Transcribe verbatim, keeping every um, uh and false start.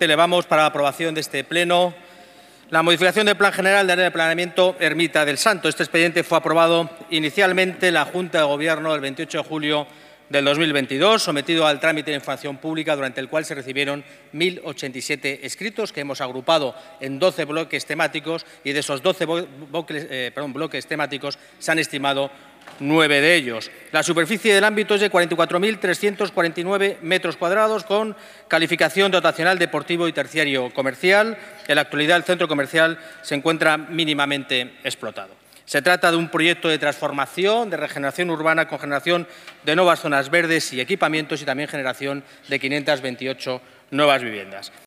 Presidente, elevamos para la aprobación de este Pleno la modificación del Plan General de Área de Planeamiento Ermita del Santo. Este expediente fue aprobado inicialmente en la Junta de Gobierno el veintiocho de julio del dos mil veintidós, sometido al trámite de información pública, durante el cual se recibieron mil ochenta y siete escritos que hemos agrupado en doce bloques temáticos, y de esos doce bloques, eh, perdón, bloques temáticos se han estimado nueve de ellos. La superficie del ámbito es de cuarenta y cuatro mil trescientos cuarenta y nueve metros cuadrados, con calificación dotacional deportivo y terciario comercial. En la actualidad, el centro comercial se encuentra mínimamente explotado. Se trata de un proyecto de transformación, de regeneración urbana, con generación de nuevas zonas verdes y equipamientos, y también generación de quinientas veintiocho nuevas viviendas.